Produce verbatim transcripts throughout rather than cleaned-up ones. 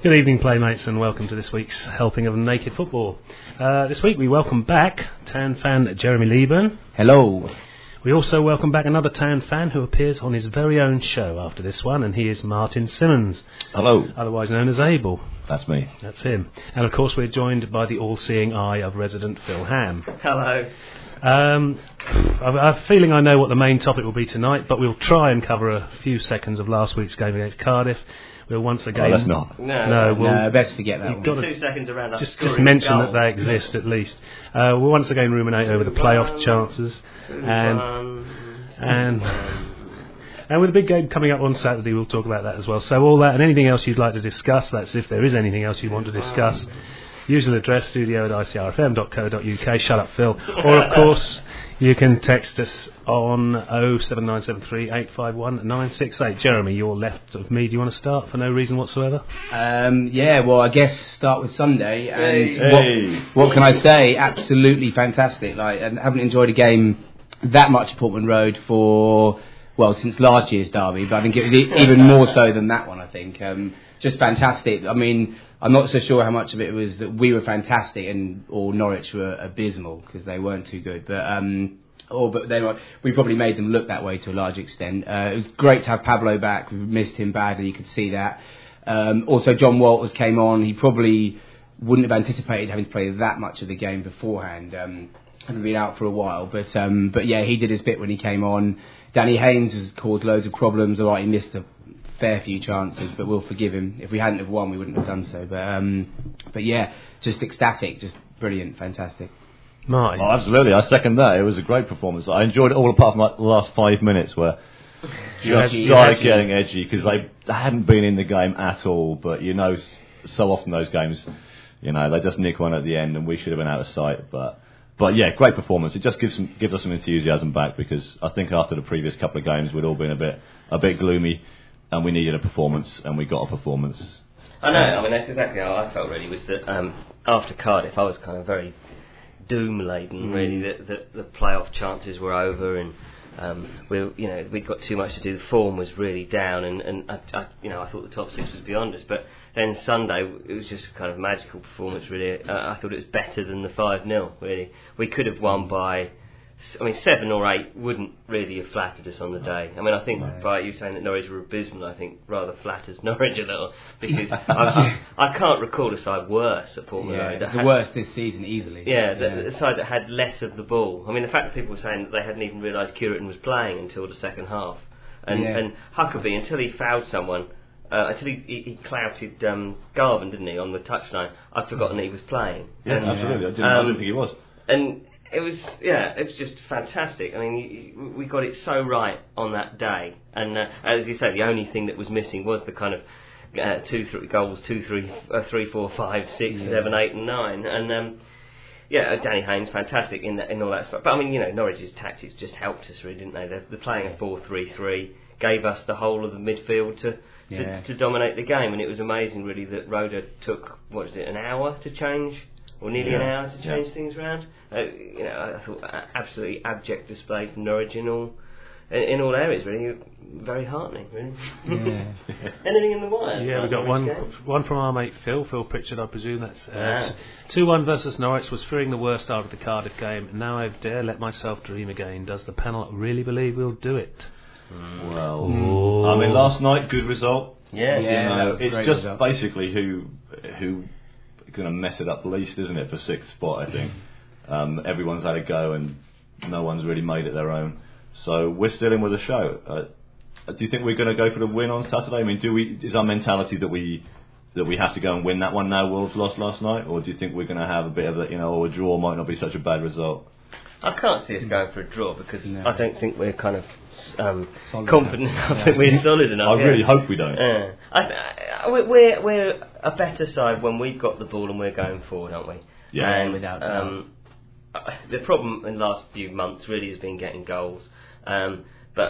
Good evening, playmates, and welcome to this week's helping of Naked Football. Uh, this week we welcome back Town fan Jeremy Leeburn. Hello. We also welcome back another Town fan who appears on his very own show after this one, and he is Martin Simmons. Hello. Otherwise known as Abel. That's me. That's him. And of course we're joined by the all-seeing eye of resident Phil Ham. Hello. Um, I have a feeling I know what the main topic will be tonight, but we'll try and cover a few seconds of last week's game against Cardiff. We'll once again... Oh, let's not. No, no, we'll, no best forget that one. Got Two seconds around that. Just, just mention that they exist at least. Uh, we'll once again ruminate over the playoff chances. And, and, and with the big game coming up on Saturday, we'll talk about that as well. So all that and anything else you'd like to discuss, that's if there is anything else you want to discuss. Usual address, studio at I C R F M dot co dot U K. Shut up, Phil. Or, of course, you can text us on oh seven nine seven three eight five one nine six eight. Jeremy, you're left of me. Do you want to start for no reason whatsoever? Um, yeah, well, I guess start with Sunday. And Hey. what, what can I say? Absolutely fantastic. Like, I haven't enjoyed a game that much at Portman Road for, well, since last year's derby, but I think it was e- even more so than that one, I think. Um, just fantastic. I mean... I'm not so sure how much of it was that we were fantastic and or Norwich were abysmal because they weren't too good. But um, or but they were, we probably made them look that way to a large extent. Uh, it was great to have Pablo back. We've missed him badly. You could see that. Um, also, John Walters came on. He probably wouldn't have anticipated having to play that much of the game beforehand. Um, having been out for a while, but um, but yeah, he did his bit when he came on. Danny Haynes has caused loads of problems. All right, he missed a fair few chances, but we'll forgive him. If we hadn't have won, we wouldn't have done so. But um, but yeah, just ecstatic, just brilliant, fantastic. Martin. Oh, absolutely. I second that. It was a great performance. I enjoyed it all apart from like the last five minutes where just Edgy, started edgy. getting edgy because they, they hadn't been in the game at all. But you know, so often those games, you know, they just nick one at the end, and we should have been out of sight. But but yeah, great performance. It just gives some, gives us some enthusiasm back because I think after the previous couple of games we'd all been a bit a bit gloomy. And we needed a performance, and we got a performance. I know, I mean, that's exactly how I felt, really, was that um, after Cardiff, I was kind of very doom-laden, mm. really, that, that the playoff chances were over, and um, we, you know, we'd got too much to do. The form was really down, and, and I, I, you know, I thought the top six was beyond us. But then Sunday, it was just a kind of magical performance, really. Uh, I thought it was better than the five nil, really. We could have won by... I mean, seven or eight wouldn't really have flattered us on the day. I mean, I think right. by you saying that Norwich were abysmal, I think rather flatters Norwich a little because I, I can't recall a side worse at Portman Yeah, Road. it's the had, worst this season easily. Yeah, the, yeah, the side that had less of the ball. I mean, the fact that people were saying that they hadn't even realised Curitin was playing until the second half, and yeah. and Huckabee until he fouled someone. Uh, until he, he, he clouted um, Garvin, didn't he, on the touchline? I'd forgotten that he was playing. Yeah, and, absolutely. I didn't, um, I didn't think he was. And it was, yeah, it was just fantastic. I mean, we got it so right on that day. And uh, as you say, the only thing that was missing was the kind of uh, two, three goals, two, three, uh, three, four, five, six, yeah. seven, eight, and nine. And um, yeah, Danny Haynes, fantastic in that, in all that stuff. But I mean, you know, Norwich's tactics just helped us, really, didn't they? They're, they're playing a four three three, gave us the whole of the midfield to. To, yeah. to dominate the game, and it was amazing, really, that Roda took what is it, an hour to change, or nearly yeah. an hour to change yeah. things around. Uh, you know, I thought uh, absolutely abject display from Norwich in all in, in all areas. Really, very heartening. Really. Yeah. Anything in the wire? Yeah, we got Norwich one game? one from our mate Phil, Phil Pritchard, I presume that's Yeah. two one versus Norwich. Was fearing the worst after the Cardiff game. Now I dare let myself dream again. Does the panel really believe we'll do it? Mm. Well, Ooh. I mean, last night, good result. Yeah, Yeah. You know, that was a it's great just result. basically who who going to mess it up least, isn't it, for sixth spot? I think um, everyone's had a go, and no one's really made it their own. So we're still in with the show. Uh, do you think we're going to go for the win on Saturday? I mean, do we? Is our mentality that we that we have to go and win that one now? Wolves lost last night, or do you think we're going to have a bit of a, you know, or a draw might not be such a bad result? I can't see us going for a draw because No. I don't think we're kind of um, Solid confident enough. enough Yeah. that we're solid enough. I yeah. really hope we don't. Yeah. I, I, we're we're a better side when we've got the ball and we're going forward, aren't we? Yeah, and, without um, uh, the problem in the last few months really has been getting goals. Um, but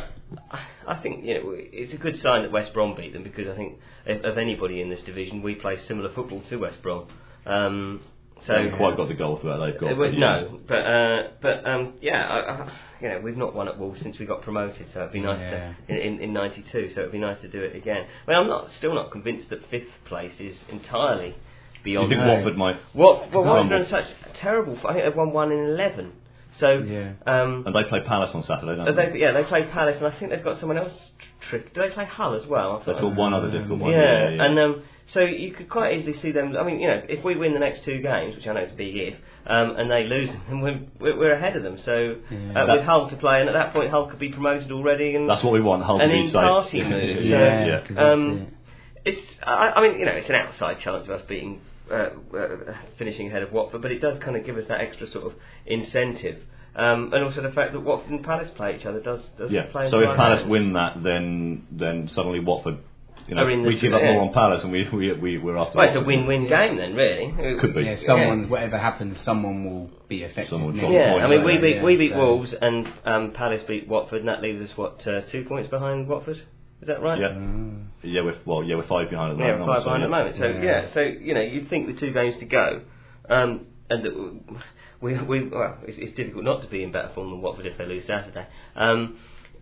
I think, you know, it's a good sign that West Brom beat them because I think if, of anybody in this division, we play similar football to West Brom. Um, so They haven't quite got the goal threat they've got. uh, but, yeah. no, but uh, but um, yeah, I, I, you know, we've not won at Wolves since we got promoted, so it'd be nice Yeah. to, in, in, in ninety-two, so it'd be nice to do it again. I mean, I'm not still not convinced that fifth place is entirely beyond. You think No. Watford might? What? Well, Watford crumble? are in such terrible. I think they've won one in eleven. So, Yeah. um, And they play Palace on Saturday, don't they, they? yeah, they play Palace, and I think they've got someone else trick. Do they play Hull as well? I They've thought- got one other difficult one. yeah, Yeah, yeah. and um, so you could quite easily see them. I mean, you know, if we win the next two games, which I know is a big if, um, and they lose them, then we're, we're we're ahead of them. So Yeah. uh, That- with Hull to play, and at that point, Hull could be promoted already, and That's what we want. Hull to and be in safe. party moves. So, Yeah, yeah. 'cause that's um, it. it's. I, I mean, you know, it's an outside chance of us beating, uh, uh, finishing ahead of Watford, but it does kind of give us that extra sort of incentive. Um, and also the fact that Watford and Palace play each other does does Yeah. play. So into if our Palace hands. win that, then then suddenly Watford, you know, Are in the we give two- up more yeah. on Palace, and we we we we're after. Well, it's a Watford. win-win game then, really. Could be. Yeah, someone, whatever happens, someone will be affected. Someone will Nick. drop Yeah, points, I mean, we yeah, beat yeah, we beat so- Wolves and um, Palace beat Watford, and that leaves us what uh, two points behind Watford. Is that right? Yeah. Mm. Yeah, we're well. Yeah, we're five behind at the Yeah, moment. five behind at the moment. So Yeah. yeah. so you know, you'd think the two games to go, um, and that we we well, it's, it's difficult not to be in better form than Watford if they lose Saturday. Um,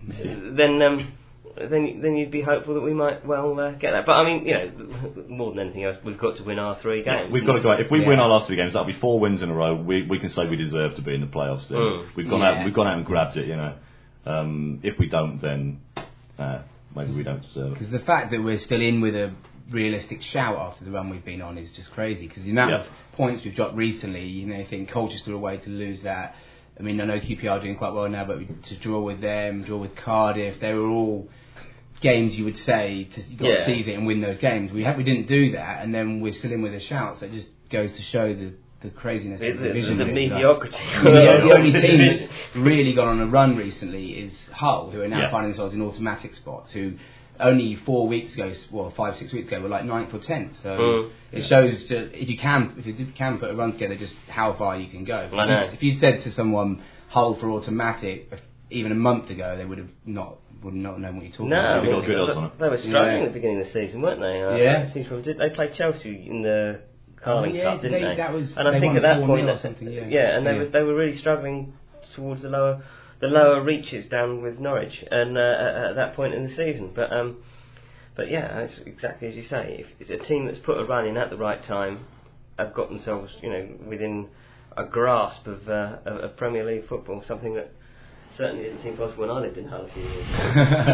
then um, then then you'd be hopeful that we might well uh, get that. But I mean, you know, more than anything else, we've got to win our three games. We've got to go. If we Yeah. win our last three games, that'll be four wins in a row. We we can say we deserve to be in the playoffs. Then Mm. we've gone Yeah. out. We've gone out and grabbed it. You know, um, if we don't, then uh, maybe we don't deserve it. Because the fact that we're still in with a realistic shout after the run we've been on is just crazy. Because the amount Yeah. of points we've got recently, you know, I think Colchester away to lose that. I mean, I know Q P R are doing quite well now, but we, to draw with them, draw with Cardiff, they were all games you would say to you've got Yeah. to seize it and win those games. We ha- we didn't do that, and then we're still in with a shout. So it just goes to show the the craziness The, of the the, division. the really. Like, mediocrity. I mean, the, the only team that's really gone on a run recently is Hull, who are now Yeah. finding themselves in automatic spots, who only four weeks ago, well, five, six weeks ago, were like ninth or tenth. So Mm. it shows ju- if you can, if you can put a run together, just how far you can go. I know. If, if you'd said to someone Hull for automatic if- even a month ago, they would have not would not known what you're talking No, about. I They've mean, got good odds they, on it. they were struggling Yeah. at the beginning of the season, weren't they? Uh, Yeah. it seems from, did, they played Chelsea in the Carling Oh, yeah, Cup, didn't they- they? that was- and I they think won at that four point, nil or that- something, yeah. and they Yeah. were they were really struggling towards the lower the lower reaches down with Norwich, and uh, at, at that point in the season. But um, but yeah, it's exactly as you say. If it's a team that's put a run in at the right time, have got themselves, you know, within a grasp of uh, of, of Premier League football, something that certainly didn't seem possible when I lived in Hull a few years ago.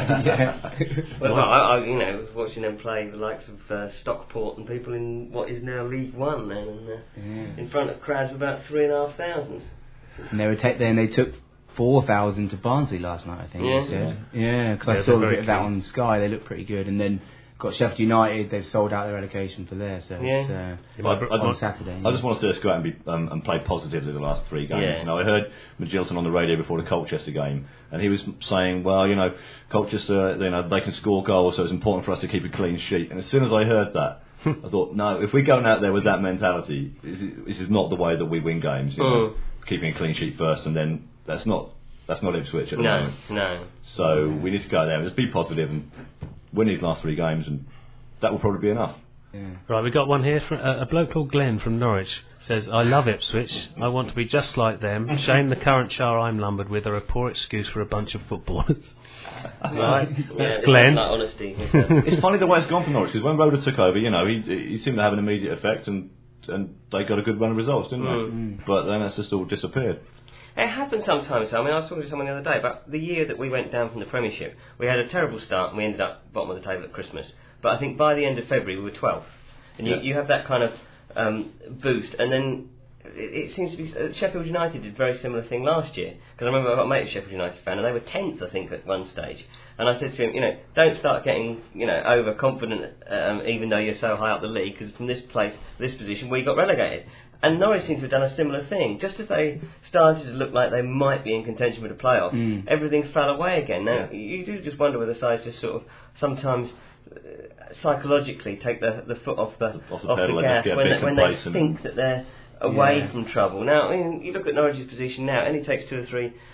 yeah. Well, I, I, you know, was watching them play the likes of uh, Stockport and people in what is now League One, then, and uh, Yeah. in front of crowds of about three and a half thousand. And they were ta- then they took four thousand to Barnsley last night, I think. Yeah. They said. Yeah, because Yeah, I saw they're a very bit of that keen. on Sky. They look pretty good, and then got Sheffield United. They've sold out their allocation for there, so Yeah. it's uh, You might- I- I on just- Saturday. I just want to see us go out and, be, um, and play positively the last three games. Yeah. You know, I heard Magilton on the radio before the Colchester game, and he was saying, "Well, you know, Colchester, you know, they can score goals, so it's important for us to keep a clean sheet." And as soon as I heard that, I thought, "No, if we're going out there with that mentality, this is, this is not the way that we win games. You know, Mm. keeping a clean sheet first, and then that's not that's not Ipswich at the No, moment. no. So we need to go out there and just be positive and win these last three games, and that will probably be enough." Yeah. Right, we got one here from uh, a bloke called Glenn from Norwich. Says, "I love Ipswich. I want to be just like them. Shame the current char I'm lumbered with are a poor excuse for a bunch of footballers." Right, Yeah, that's it's Glenn. Like honesty. It's, uh, It's funny the way it's gone for Norwich, because when Rhoda took over, you know, he he seemed to have an immediate effect, and and they got a good run of results, didn't Mm. they? But then that's just all disappeared. It happens sometimes. I mean, I was talking to someone the other day about the year that we went down from the Premiership. We had a terrible start and we ended up bottom of the table at Christmas. But I think by the end of February we were twelfth. And Yeah. you, you have that kind of um, boost. And then it, it seems to be... Uh, Sheffield United did a very similar thing last year. Because I remember I got a mate, a Sheffield United fan, and they were tenth, I think, at one stage. And I said to him, you know, don't start getting, you know, overconfident um, even though you're so high up the league, because from this place, this position, we got relegated. And Norwich seems to have done a similar thing. Just as they started to look like they might be in contention with a playoff, Mm. everything fell away again. Now, Yeah. you do just wonder whether sides just sort of sometimes uh, psychologically take the, the foot off the, Off the off pedal the and just gas get a when, bit they, when they complacent. think that they're away Yeah. from trouble. Now, I mean, you look at Norwich's position now, it only takes two or three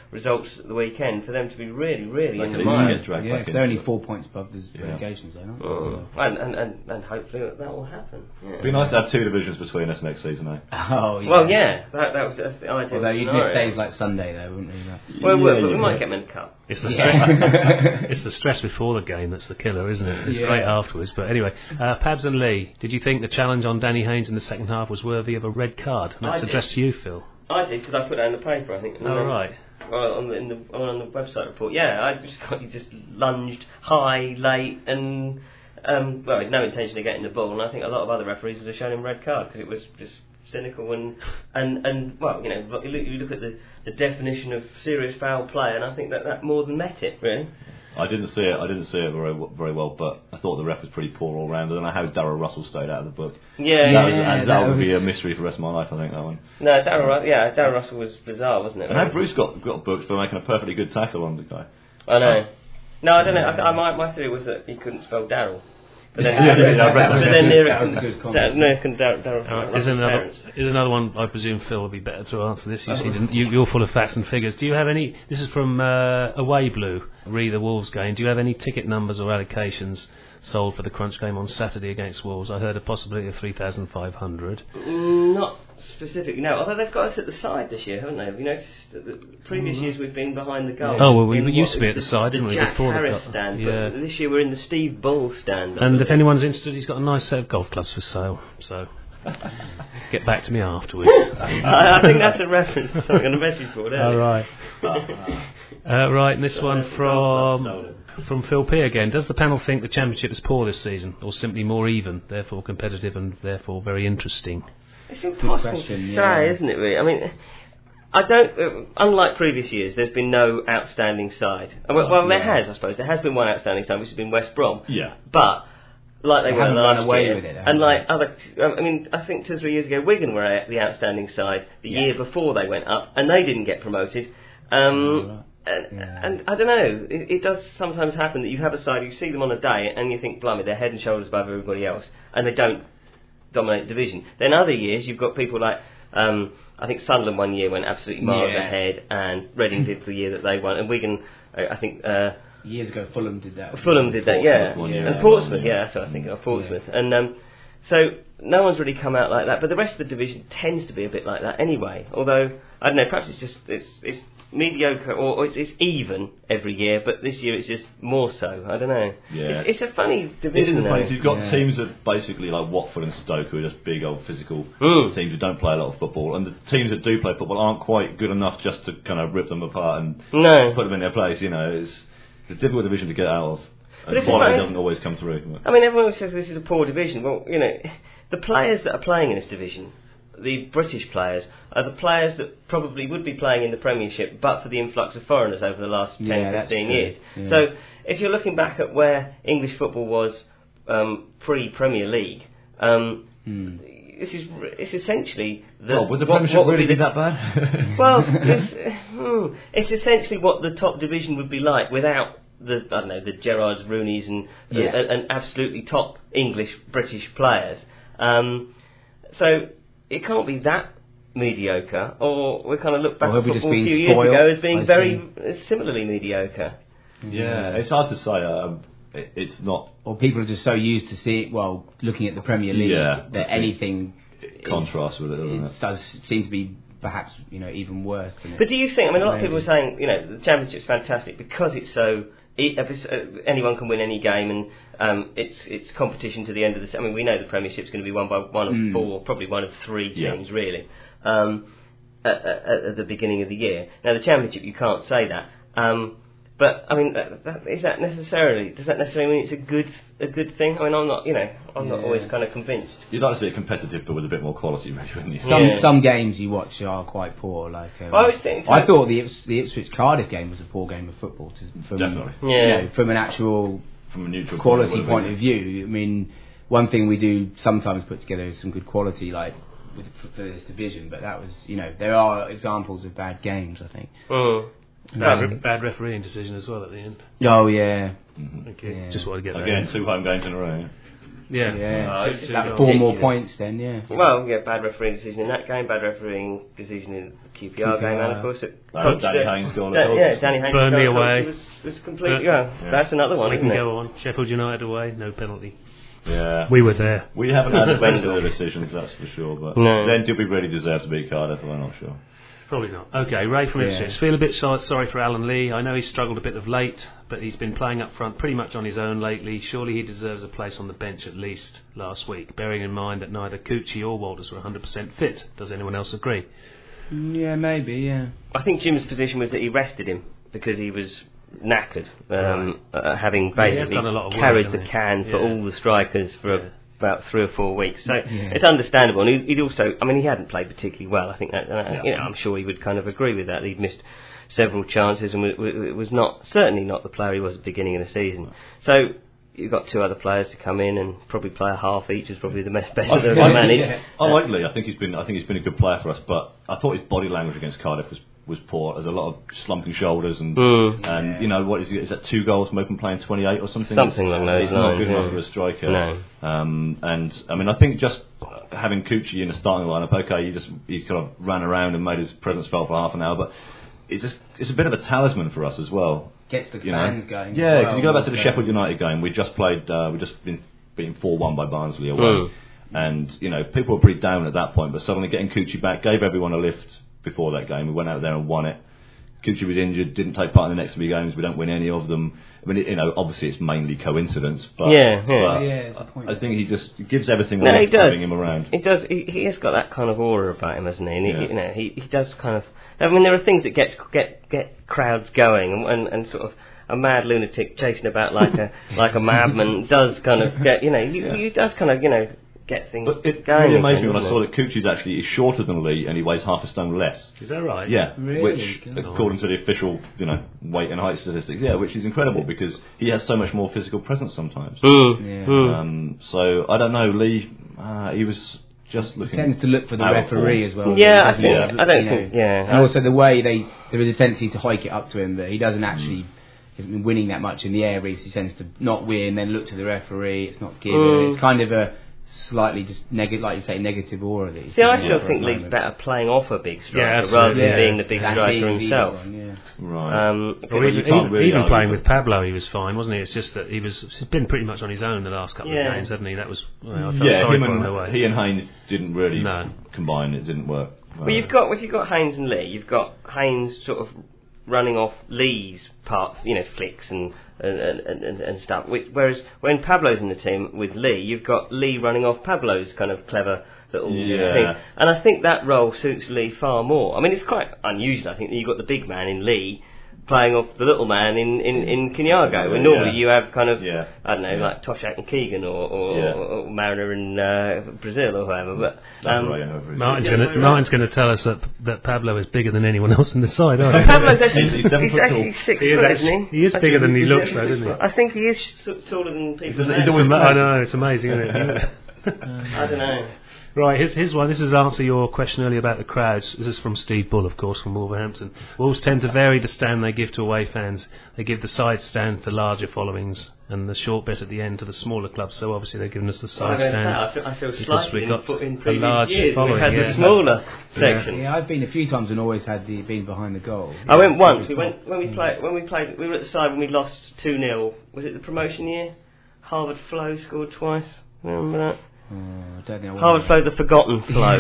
results at the weekend for them to be really, really Like in the an mire. easy get dragged Yeah, back because they're only into it. four points above the Yeah. relegation zone, aren't they? Mm. So- And, and, and, and hopefully that, that will happen. Yeah. It'd be nice to have two divisions between us next season, though. Oh, yeah. Well, yeah, that, that was that's the ideal Although you'd scenario. miss days like Sunday, though, wouldn't you? Like- Well, well, Yeah, but we yeah. might get them in the cup. It's the Yeah. stress. It's the stress before the game that's the killer, isn't it? It's Yeah. great afterwards. But anyway, uh, Pabs and Lee, did you think the challenge on Danny Haynes in the second half was worthy of a red card? And that's I did. addressed to you, Phil. I did because I put that in the paper, I think. and Oh, then- right. Well, on the, in the on the website report, yeah, I just got you just lunged high, late, and um, well, with no intention of getting the ball. And I think a lot of other referees would have shown him a red card because it was just cynical and and and well, you know, you look, you look at the, the definition of serious foul play, and I think that that more than met it, really. I didn't see it. I didn't see it very w- very well, but I thought the ref was pretty poor all round. I don't know how Darryl Russell stayed out of the book. Yeah, that, was, Yeah, that, that would be a was- mystery for the rest of my life. I think that one. no, Darryl, Ru- yeah, Darryl Russell was bizarre, wasn't it? And how Bruce got got booked for making a perfectly good tackle on the guy. I know. No, I don't know. I, I, my my theory was that he couldn't spell Darryl. But then, Yeah, yeah, I read that. but then near That it was a can- good comment. Da- no, it can Darryl Darryl Uh, Russell's is another parents. is another one? I presume Phil will be better to answer this. You seem to, you, you're full of facts and figures. Do you have any? This is from uh, Away Blue. Re the Wolves game. Do you have any ticket numbers or allocations sold for the Crunch game on Saturday against Wolves? I heard a possibility of three thousand five hundred. Mm, not specifically, no. Although they've got us at the side this year, haven't they? Have you noticed that the previous years we've been behind the goal? Oh, well, we In used what to be was at the side, didn't we, Jack before the Harris goal. stand. Yeah. But this year we're in the Steve Bull stand. And if anyone's interested, he's got a nice set of golf clubs for sale. So get back to me afterwards. I, I think that's a reference to something on a message board. All earlier. right. Uh, right, and this one from from Phil P again. Does the panel think the championship is poor this season, or simply more even, therefore competitive and therefore very interesting? It's impossible question, to say, yeah. isn't it? Really, I mean, I don't. Uh, unlike previous years, there's been no outstanding side. Uh, Well, well there Yeah. has, I suppose. There has been one outstanding side, which has been West Brom. Yeah. But like they, They were haven't last run away year, with it, have and they? like other, I mean, I think two or three years ago, Wigan were the outstanding side the Yeah. year before they went up, and they didn't get promoted. Um, and, Yeah. and I don't know. It, it does sometimes happen that you have a side, you see them on a day, and you think, blimey, they're head and shoulders above everybody else, and they don't dominate the division. Then other years, you've got people like. Um, I think Sunderland one year went absolutely miles Yeah. ahead, and Reading did the year that they won, and Wigan, uh, I think. Uh, Years ago, Fulham did that. Fulham did that, yeah. Portsmouth one year. And Yeah. Portsmouth, yeah, that's what I was thinking of, Portsmouth. And um, so no one's really come out like that, but the rest of the division tends to be a bit like that anyway. Although, I don't know, perhaps it's just, it's it's mediocre, or, or it's, it's even every year, but this year it's just more so. I don't know. Yeah. It's, it's a funny It division, is though. funny. 'Cause you've got Yeah. teams that basically like Watford and Stoke, who are just big old physical Mm. teams who don't play a lot of football, and the teams that do play football aren't quite good enough just to kind of rip them apart and No. put them in their place. You know, it's, it's a difficult division to get out of, and it's quality funny- doesn't always come through. I mean, everyone says this is a poor division. Well, you know, the players that are playing in this division, the British players, are the players that probably would be playing in the Premiership but for the influx of foreigners over the last ten, Yeah, that's fifteen true. years. Yeah. So, if you're looking back at where English football was um, pre-Premier League, um, Hmm. this is it's essentially the Well, would the what- Premiership what would really be be the- that bad? well, it's, hmm, it's essentially what the top division would be like without the I don't know the Gerrards, Rooneys, and Yeah. and, and absolutely top English British players. Um, so it can't be that mediocre, or we kind of look back Or at have we just football a been few years spoiled, ago as being I very uh, similarly mediocre. yeah, it's hard to say. Um, it, it's not Or people are just so used to see, well, looking at the Premier League, Yeah. that anything contrast with it, doesn't it it? does seem to be perhaps, you know, even worse than it. But do you think? I mean, a lot of Maybe. people are saying, you know, the Championship's fantastic because it's so. It, if it's, uh, anyone can win any game, and um, it's it's competition to the end of the. se- I mean, we know the Premiership's going to be won by one of Mm. four, probably one of three Yeah. teams, really, um, at, at, at the beginning of the year. Now, the Championship, you can't say that. Um, but I mean, that, that, is that necessarily? Does that necessarily mean it's a good a good thing? I mean, I'm not. You know, I'm not Yeah. always kind of convinced. You'd like to see it competitive, but with a bit more quality, maybe, wouldn't you? Some Yeah. some games you watch are quite poor. Like um, I was thinking- I thought the Ips- the Ipswich Cardiff game was a poor game of football. To, from, Definitely. you Yeah. know, from an actual From a neutral quality point point of of view. I mean, one thing we do sometimes put together is some good quality, like with, for this division. But that was, you know, there are examples of bad games. I think. Mm. Bad, Um, re- bad refereeing decision as well at the end. Oh yeah, Mhm. Okay, Yeah. just want to get that Again, in. two home games in a row. Yeah, Yeah, Oh, so it's it's just about four more ridiculous. points then, yeah. Well, yeah, bad refereeing decision in that game, bad refereeing decision in the Q P R Q P R. game, and of course, it Uh, coached Danny it. Haynes goal, of Da- course. yeah, Danny Haynes Burnley goal, of course, away. was, was completely. Bur- well, Yeah. that's another one, we isn't can it? go on. Sheffield United away, no penalty. Yeah. We were there. We haven't had the best of the decisions, that's for sure. But No. then, did we really deserve to beat Cardiff? I'm not sure. Probably not. Okay, Ray from Yeah. Ipswich. Feel a bit so- sorry for Alan Lee. I know he's struggled a bit of late, but he's been playing up front pretty much on his own lately. Surely he deserves a place on the bench at least last week, bearing in mind that neither Coochie or Walters were one hundred percent fit. Does anyone else agree? Yeah, maybe, yeah. I think Jim's position was that he rested him because he was knackered, um, uh, having Yeah, he has basically done a lot of work, carried the hasn't he? can for Yeah. all the strikers for Yeah. about three or four weeks. So Yeah. it's understandable. And he, he'd also, I mean, he hadn't played particularly well. I think that, uh, Yeah. you know, I'm sure he would kind of agree with that. He'd missed several chances and w- w- was not certainly not the player he was at the beginning of the season. So you've got two other players to come in and probably play a half each is probably the best better I- they've I- managed. yeah. I like Lee. I think he's been. I think he's been a good player for us. But I thought his body language against Cardiff was, was poor. There's a lot of slumping shoulders and Mm. and Yeah. you know what is it? Is that two goals from open play in twenty-eight or something? Something along those He's not lines, good yeah. enough for a striker. No. Um, and I mean, I think just having Coochie in the starting lineup. Okay, he just he kind of ran around and made his presence felt for half an hour, but it's just it's a bit of a talisman for us as well. Gets the You know? fans going. as Yeah, because well, you go back to the so- Sheffield United game. We just played. Uh, we just been beaten four one by Barnsley away, Mm. and you know people were pretty down at that point. But suddenly getting Coochie back gave everyone a lift before that game. We went out there and won it. Coochie was injured, didn't take part in the next three games. We don't win any of them. I mean, it, you know, obviously it's mainly coincidence, but Yeah, yeah. but Yeah, it's a point. I think he just gives everything No, away he does. having him around. He does. He, he has got that kind of aura about him, hasn't he? And Yeah. he, you know, he, he does kind of. I mean, there are things that gets get get crowds going, and, and, and sort of a mad lunatic chasing about like a like a madman does kind of get. You know, he, Yeah. he does kind of you know get things But it going. really amazed me again, when I doesn't saw it? that Coochie's actually is shorter than Lee and he weighs half a stone less. Is that right? Yeah, Really? which Good. according to the official, you know, weight and height statistics, yeah, which is incredible because he has so much more physical presence sometimes. Mm, Yeah. mm. Um, so I don't know, Lee. Uh, he was just He looking. tends to look for the out of referee form. as well. Yeah, I doesn't think- he? I don't You know. think- yeah. And also the way they there is a tendency to hike it up to him, but he doesn't actually. Hasn't been winning that much in the air race. He tends to not win, then look to the referee. It's not given. Mm. It's kind of a slightly just negative, like you say, negative aura. That he's See, I giving still it for think a Lee's moment. better playing off a big striker Yeah, rather absolutely. than Yeah. being the big Than striker being the himself. one, yeah. Right. Um, Well, Well, even you can't even, really even argue playing with with Pablo, he was fine, wasn't he? It's just that he was he's been pretty much on his own the last couple Yeah. of games, hasn't he? That was well, I felt yeah, sorry him for him in a and, way. he and Haynes didn't really No. combine. It didn't work. Well, you've got if you've got Haynes and Lee, you've got Haynes sort of running off Lee's part, you know, flicks and and, and, and, and stuff. Which, whereas when Pablo's in the team with Lee, you've got Lee running off Pablo's kind of clever little Yeah. thing. And I think that role suits Lee far more. I mean, it's quite unusual. I think that you've got the big man in Lee playing off the little man in, in, in Kenyago. And normally Yeah. you have kind of, Yeah. I don't know, Yeah. like Toshak and Keegan or, or, Yeah. or, or Mariner in uh, Brazil or whoever. But um, Right, over his- Martin's Yeah, going right. to Martin's going to tell us that that Pablo is bigger than anyone else in the side, aren't he? Pablo's actually, He's- he's, he's seven foot actually tall. six He is foot, actually- isn't he? he is I bigger think than he he's looks, actually though, six isn't he? foot. I think he is s- taller than people. He's- he's imagine. always I know, it's amazing, isn't it? I don't know. Right, here's, here's one. This is answer your question earlier about the crowds. This is from Steve Bull, of course, from Wolverhampton. Wolves tend to vary the stand they give to away fans. They give the side stand to larger followings and the short bit at the end to the smaller clubs. So obviously they've given us the side I, don't stand. know, I feel, I feel because slightly we've got in, in a previous large years following, we had yeah. the smaller section. Yeah, I've been a few times and always had the been behind the goal. I went once. We went when we played. When we played, we were at the side when we lost two nil. Was it the promotion year? Harvard Flow scored twice. Remember that? Oh, I don't think I Harvard Flow, the forgotten Flow.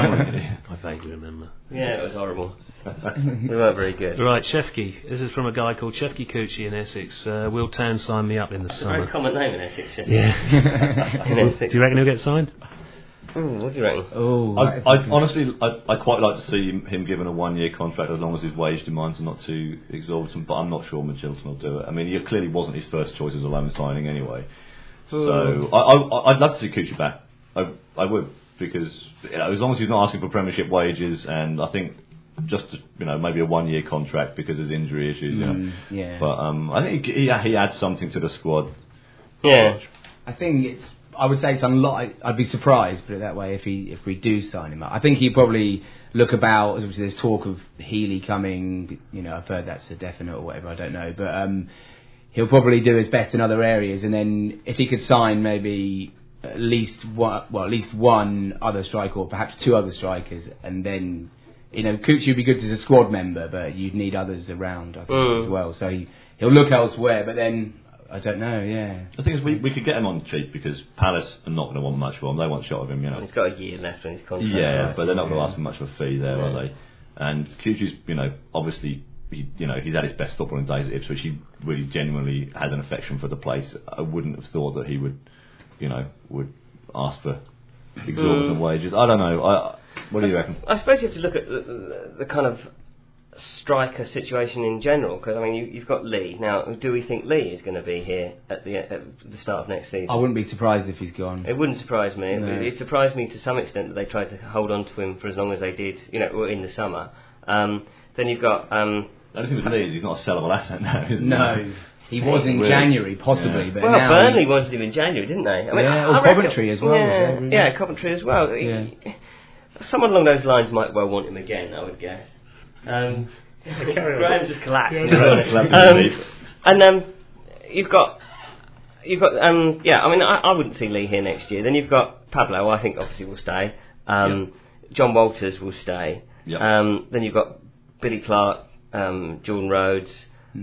I vaguely remember. Yeah, it was horrible. We weren't very good. Right, Shefke. This is from a guy called Shefke Coochie in Essex. Uh, will Tan sign me up in the It's a very summer? common name in Essex. Yeah. Yeah. In Essex. Do you reckon he'll get signed? Ooh, what do you reckon? Oh, I, that is I something. honestly, I, I quite like to see him, him given a one-year contract as long as his wage demands are not too exorbitant. But I'm not sure Magilton will do it. I mean, he clearly wasn't his first choice as a loan signing anyway. So I, I, I'd love to see Coochie back. I, I would, because you know, as long as he's not asking for Premiership wages, and I think just you know maybe a one-year contract because of his injury issues. You know. Mm, yeah. But um, I think he, he adds something to the squad. Yeah. I think it's. I would say it's unlikely. I'd be surprised, put it that way, if he if we do sign him up. I think he'd probably look about. Obviously, there's talk of Healy coming. You know, I've heard that's a definite or whatever. I don't know, but um, he'll probably do his best in other areas. And then if he could sign maybe at least one, well, at least one other striker or perhaps two other strikers, and then you know, Kuqi would be good as a squad member, but you'd need others around, I think, mm. as well. So he, he'll look elsewhere, but then I don't know. Yeah, the thing is, we we could get him on cheap because Palace are not going to want much for him. They want shot of him, you know. He's got a year left on his contract. Yeah, right? but they're not going to yeah. ask him much of a fee there, yeah. are they? And Kuqi's, you know, obviously. He, you know, he's had his best footballing days at Ipswich. He really genuinely has an affection for the place. I wouldn't have thought that he would, you know, would ask for exorbitant mm. wages. I don't know. I, what do you reckon? I suppose you have to look at the, the, the kind of striker situation in general, because I mean, you, you've got Lee. Now, do we think Lee is going to be here at the at the start of next season? I wouldn't be surprised if he's gone. It wouldn't surprise me. No. It, it surprised me to some extent that they tried to hold on to him for as long as they did, you know, in the summer. Um, then you've got... Um, The only thing with Lee is he's not a sellable asset now, is he? No, he was in January, possibly, yeah. but well, now Burnley he... wanted him in January, didn't they? I mean, yeah, I, or I Coventry reckon, as well. Yeah, so, yeah, Coventry as well. Yeah. He, someone along those lines might well want him again, I would guess. Um, Graham's just collapsed. Yeah, um, and um, you've got, you've got, um, yeah. I mean, I, I wouldn't see Lee here next year. Then you've got Pablo. I think obviously will stay. Um, yep. John Walters will stay. Yep. Um, then you've got Billy Clark, um, Jordan Rhodes.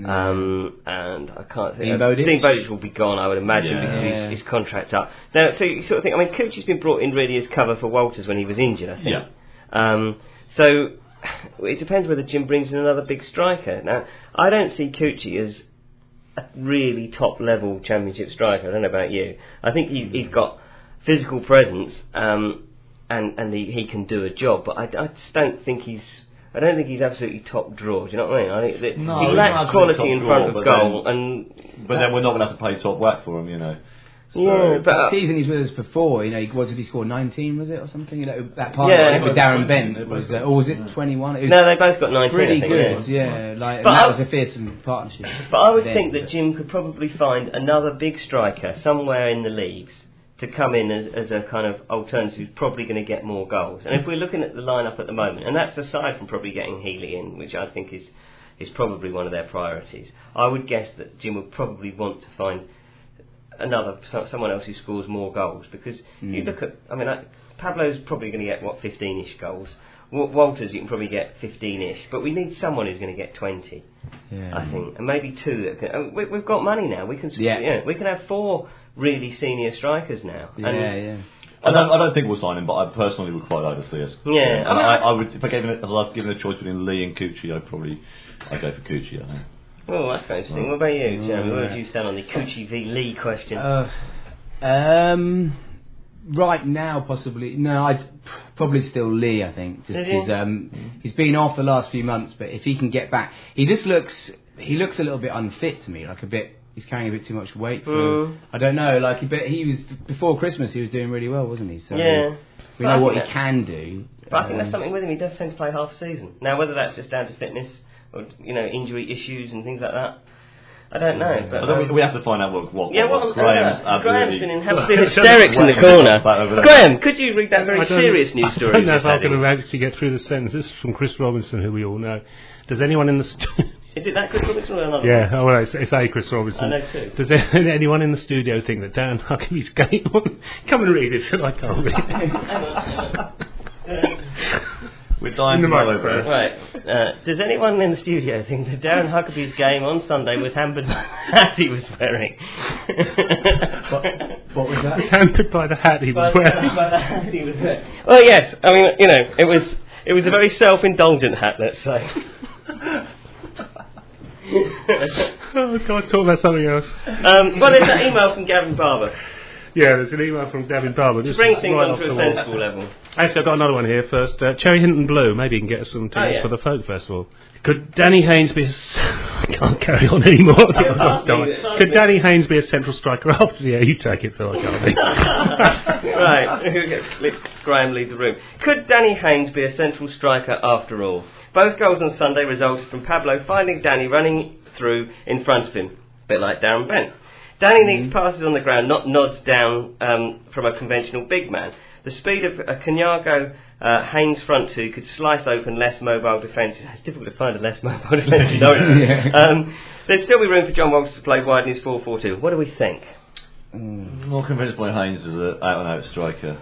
Um, and I can't think. Dean Uh, Bowditch? Dean Bowditch will be gone, I would imagine, Yeah. because Yeah. his, his contract's up. Now, so you sort of think. I mean, Kuqi's been brought in really as cover for Walters when he was injured, I think. Yeah. Um, so it depends whether Jim brings in another big striker. Now, I don't see Kuqi as a really top level Championship striker. I don't know about you. I think he's, he's got physical presence, um, and and he, he can do a job. But I, I just don't think he's. I don't think he's absolutely top draw. Do you know what I mean? I think that No, he he's lacks not quality absolutely in top front draw, of but goal, then- and But then we're not going to have to pay top whack for him, you know. So, yeah, but That uh, season he's with us before, you know, what did he score? nineteen, was it, or something? You know, that partnership Yeah. with Darren Bent was, uh, or was it twenty-one? It was no, they both got nineteen. pretty I think, good, yeah. yeah. Like, But and that I- was a fearsome partnership. But I would then, think that but- Jim could probably find another big striker somewhere in the leagues to come in as, as a kind of alternative who's probably going to get more goals. And if we're looking at the lineup at the moment, and that's aside from probably getting Healy in, which I think is is probably one of their priorities, I would guess that Jim would probably want to find another so, someone else who scores more goals, because Mm. you look at, I mean, I, Pablo's probably going to get what fifteen-ish goals. Wa- Walters, you can probably get fifteen-ish, but we need someone who's going to get twenty. Yeah. I think, and maybe two that can. And we, we've got money now. We can, Yeah. yeah, we can have four really senior strikers now. Yeah, and yeah. I don't, I don't think we'll sign him, but I personally would quite like to see us. Yeah. And I mean, I, I- I would, if I gave it, if I was given a choice between Lee and Kuqi, I'd probably, I'd go for Kuqi. I think. Oh, that's very interesting. What about you, Jeremy? Where Yeah. would you stand on the Kuqi v Lee question? Uh, um, right now, possibly. No, I'd probably still Lee. I think just Did you? because um, he's been off the last few months, but if he can get back, he just looks. He looks a little bit unfit to me, like a bit. He's carrying a bit too much weight. For, Mm. I don't know. Like, but he was before Christmas. He was doing really well, wasn't he? So Yeah. we But I know what he think that- can do. But I think Um, there's something with him. He does tend to play half season. Now, whether that's just down to fitness or, you know, injury issues and things like that, I don't know. But I think um, we, we have to find out what, what, yeah, what, well, Graham's uh, Graham's absolutely. been in absolute hysterics in the Waiting corner. back over there. Graham, could you read that very I don't- serious news story? I don't know you if just I'm had going in? to actually get through the sentence. This is from Chris Robinson, who we all know. Does anyone in the st- Is it that Chris Robinson or another? yeah, oh, well, it's, it's a Chris Robinson. I know too. Does anyone in the studio think that Dan Huckabee's game on? Come and read it. I can't read it. We're dying In to the know microphone. over it. Right. Uh, does anyone in the studio think that Darren Huckabee's game on Sunday was hampered by the hat he was wearing? What was It was that? hampered by the hat he was by, the, wearing. by the hat he was wearing. Well, yes. I mean, you know, it was it was a very self-indulgent hat, let's say. Oh, God, talk about something else. um, well, there's that email from Gavin Barber. Yeah, there's an email from Gavin Barber. This Bring is things right on off to a the wall. sensible level. Actually, I've got another one here first. Uh, Cherry Hinton Blue. Maybe you can get us some tickets Oh, yeah. for the Folk Festival. Could Danny Haynes be a... s- I can't carry on anymore. Pass me the- pass Could me- Danny Haynes be a central striker after? Yeah, you take it, Phil. I can't be. Right. Let Graham leave the room. Could Danny Haynes be a central striker after all? Both goals on Sunday resulted from Pablo finding Danny running through in front of him. A bit like Darren Bent. Danny needs passes on the ground, not nods down um, from a conventional big man. The speed of a Canyago uh, Haynes front two could slice open less mobile defences. It's difficult to find a less mobile defence. Yeah. um, there'd still be room for John Walters to play wide in his four four two. What do we think? Mm. More convinced by Haynes as an out-and-out striker.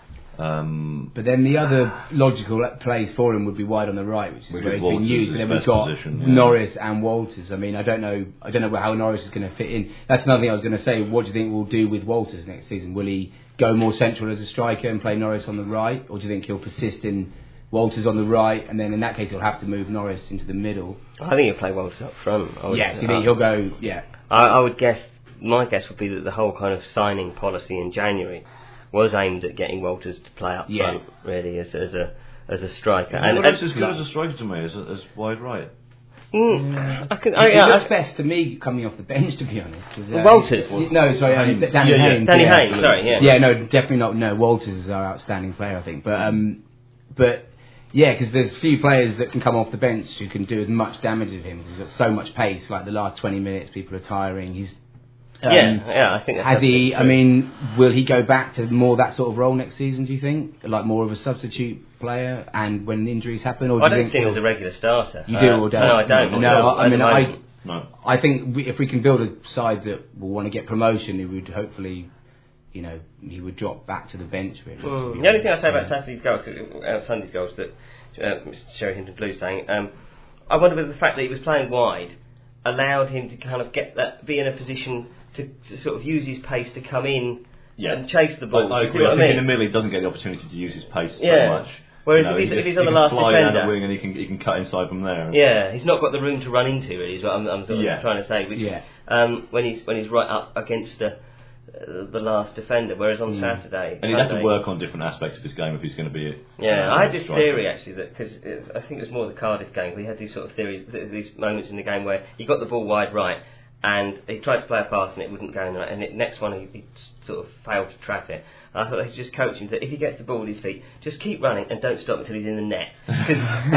Um, but then the other logical place for him would be wide on the right, which is which where is he's been Walters' used. But then we've best got position, yeah. Norris and Walters. I mean, I don't know. I don't know how Norris is going to fit in. That's another thing I was going to say. What do you think we'll do with Walters next season? Will he go more central as a striker and play Norris on the right, or do you think he'll persist in Walters on the right, and then in that case he'll have to move Norris into the middle? I think he'll play Walters up front. I would Yes, say. you think he'll go? Yeah. I, I would guess. My guess would be that the whole kind of signing policy in January was aimed at getting Walters to play up Yeah. front, really, as, as a as a striker. and and it's as good as a striker to me as, as wide right. Mm, Yeah. I can. He I, yeah, looks I, best to me coming off the bench, to be honest. 'cause, uh, Walters? he's- No, sorry, um, Haynes. Danny Yeah, yeah. Haynes. Danny yeah. Haynes, sorry, yeah. Yeah, no, definitely not. No, Walters is our outstanding player, I think. But um, but yeah, because there's few players that can come off the bench who can do as much damage as him. Because he's got so much pace. Like the last twenty minutes, people are tiring. He's um, yeah, yeah, I think that's has he? definitely I true. mean, will he go back to more that sort of role next season? Do you think, like more of a substitute player, and when injuries happen, or do I you don't think see him he'll- as a regular starter. You do Uh, or don't? No, I don't. No, at all, I at mean, the I- moment. No. I think we, if we can build a side that will want to get promotion, it would hopefully, you know, he would drop back to the bench. Really. Mm. The only thing I say about Saturday's goals, uh, Sunday's goals, that uh, Mister Sherrington Blue saying, um, I wonder whether the fact that he was playing wide allowed him to kind of get that, be in a position to, to sort of use his pace to come in Yeah. and chase the ball. I, I You see agree. what I think mean? in the middle he doesn't get the opportunity to use his pace Yeah. so much. Whereas You know, if he's- he if just- he's on he the can last fly down defender- the wing and he can he can cut inside from there. Yeah, he's not got the room to run into. Really, is what I'm, I'm sort of Yeah. trying to say. Which, Yeah. um, when he's when he's right up against the uh, the last defender, whereas on Saturday, And he'd have to Sunday- work on different aspects of his game if he's going to be. Yeah, uh, I had this striker. theory actually that because I think it was more the Cardiff game. We had these sort of theories, th- these moments in the game where he got the ball wide right, and he tried to play a pass and it wouldn't go in right, and the next one he, he sort of failed to trap it. I thought they should just coach him that if he gets the ball at his feet, just keep running and don't stop until he's in the net. 'Cause I,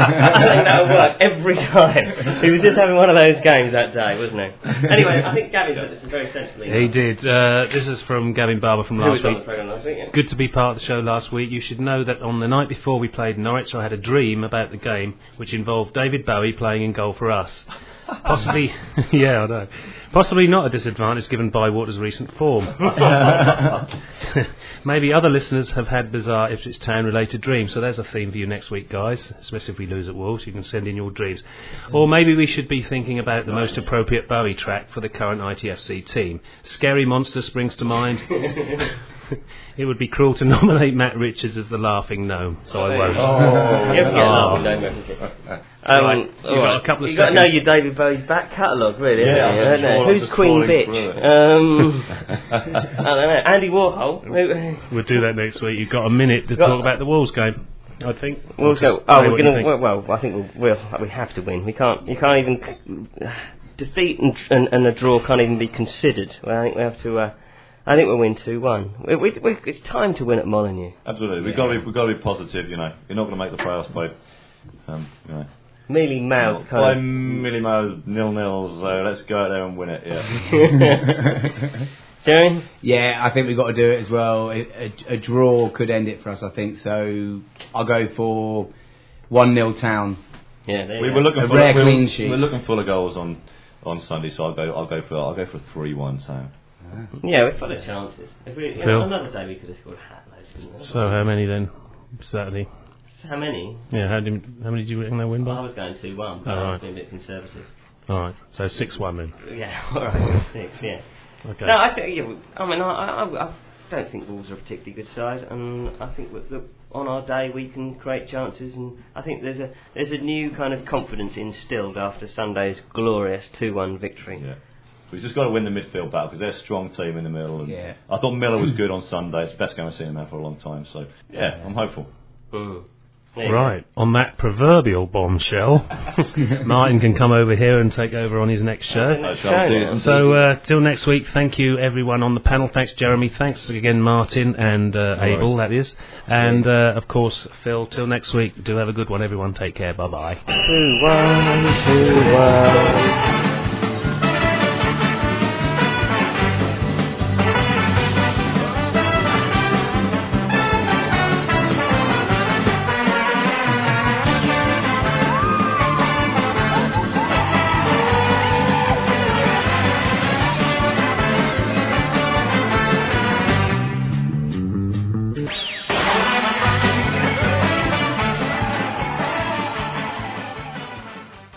I think that would work every time. He was just having one of those games that day, wasn't he? Anyway, I think Gavin said this very sensibly. He did. Uh, this is from Gavin Barber from Who was last on week. the programme last week? Yeah. Good to be part of the show last week. You should know that on the night before we played Norwich, I had a dream about the game, which involved David Bowie playing in goal for us. Possibly, yeah, I know. Possibly not a disadvantage given Bywater's recent form. Maybe other listeners have had bizarre Ipswich Town-related dreams. So there's a theme for you next week, guys. Especially if we lose at Wolves, you can send in your dreams. Or maybe we should be thinking about the most appropriate Bowie track for the current I T F C team. Scary Monster springs to mind. It would be cruel to nominate Matt Richards as the laughing gnome, so I won't. Oh, you have to get Oh. laughing, don't you? Um, Right, you've all got right. a couple of You've got to know seconds. your David Bowie's back catalogue, really, Yeah, haven't you? I'm just Haven't you? falling- Who's just Queen falling Bitch? through it. Um, I don't know. Andy Warhol. Who- We'll do that next week. You've got a minute to Got- talk about the Wolves game, I think. We'll Just go. say Oh, we're what you gonna. think. Well, well, I think we'll, we'll. We have to win. We can't. You can't even c- defeat and, and and a draw can't even be considered. Well, I think we have to. Uh, I think we'll win two one. We, we, we, it's time to win at Molineux. Absolutely, we've got to be, we've got to be positive. You know, you're not going to make the playoffs by, um, you know, Mealy mouthed by kind of. Millie Mo nil nil. So let's go out there and win it. Yeah. Jerry? Yeah, I think we've got to do it as well. A, a, a draw could end it for us, I think. So I'll go for one nil Town. Yeah, there we you were go. looking A for rare we were, clean sheet. We're looking full of goals on, on Sunday, so I'll go I'll go for I'll go for three one Town. Yeah, we're full of chances. If we, you know, Phil? another day we could have scored hat loads. couldn't we? So how many then? Saturday. How many? Yeah, how, did, how many did you reckon they'll win I by? was going two one, but Oh, I was right. being a bit conservative. Alright, so six one then. Yeah, alright, six, yeah. Okay. No, I think, yeah, we- I mean, I, I, I don't think Wolves are a particularly good side, and I think that that on our day we can create chances, and I think there's a there's a new kind of confidence instilled after Sunday's glorious two one victory. Yeah. We've just got to win the midfield battle because they're a strong team in the middle. And Yeah. I thought Miller was good on Sunday. It's the best game I've seen him have for a long time. So yeah, I'm hopeful. Mm. There you Right, on that proverbial bombshell, Martin can come over here and take over on his next show. I shall do it. So, uh, till next week, thank you everyone on the panel. Thanks, Jeremy. Thanks again, Martin and uh, Abel, that is. And, uh, of course, Phil. Till next week, do have a good one, everyone. Take care. Bye-bye. go. two one, two one.